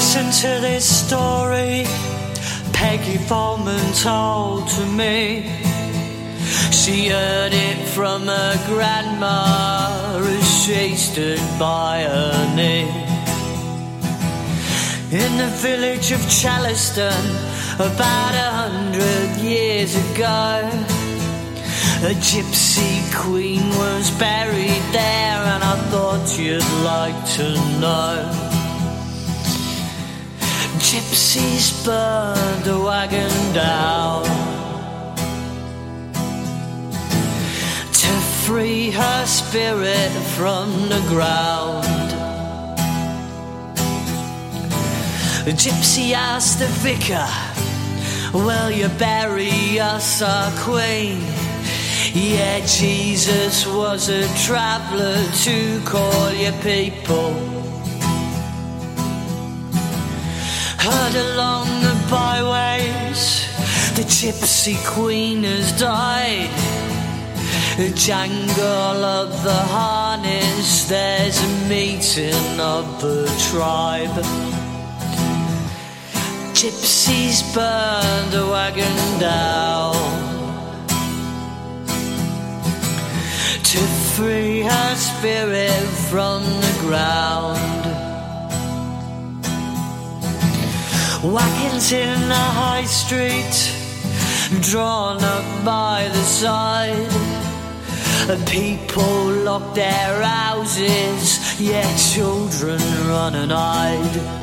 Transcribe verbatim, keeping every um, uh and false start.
Listen to this story Peggy Foreman told to me. She heard it from her grandma as she stood by her knee. In the village of Charleston, about a hundred years ago, a gypsy queen was buried there, and I thought you'd like to know. Gypsies burned a wagon down to free her spirit from the ground. The gypsy asked the vicar, will you bury us, our queen? Yeah, Jesus was a traveller to call your people. Heard along the byways, the gypsy queen has died. The jangle of the harness, there's a meeting of the tribe. Gypsies burned a wagon down to free her spirit from the ground. Wagons in the high street, drawn up by the side. People lock their houses, yeah, children run and hide.